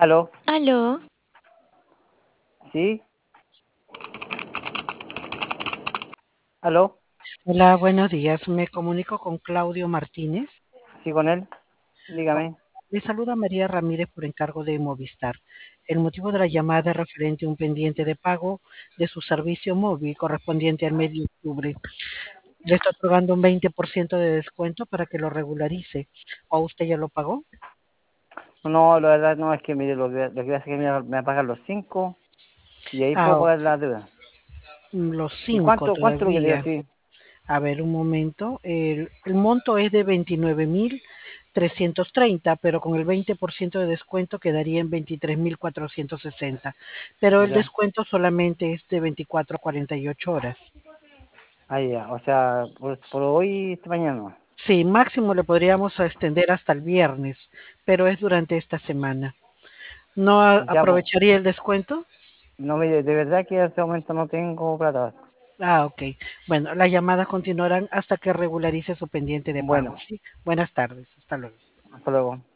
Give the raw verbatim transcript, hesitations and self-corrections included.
¿Aló? Aló, ¿Sí? ¿Aló? Hola, buenos días. Me comunico con Claudio Martínez. ¿Sí con él? Dígame. Le saluda María Ramírez por encargo de Movistar. El motivo de la llamada es referente a un pendiente de pago de su servicio móvil correspondiente al mes de octubre. Le está otorgando un veinte por ciento de descuento para que lo regularice. ¿O usted ya lo pagó? No, la verdad no, es que mire, lo que, lo que pasa es que me, me va a pagar los cinco y ahí Ah, puedo ok. pagar la deuda. Los ¿Y cinco cuánto, cuánto lo quería todavía. así? A ver, un momento. El, el monto es de veintinueve mil trescientos treinta, pero con el veinte por ciento de descuento quedaría en veintitrés mil cuatrocientos sesenta. Pero el Ya. descuento solamente es de veinticuatro a cuarenta y ocho horas. Ah, ya. O sea, por, por hoy, esta mañana no. Sí, máximo le podríamos extender hasta el viernes, pero es durante esta semana. ¿No a- Ya, pues. aprovecharía el descuento? No, mire, de verdad que en este momento no tengo plata. Ah, ok. Bueno, las llamadas continuarán hasta que regularice su pendiente de pago. Bueno, ¿Sí? Buenas tardes. Hasta luego. hasta luego.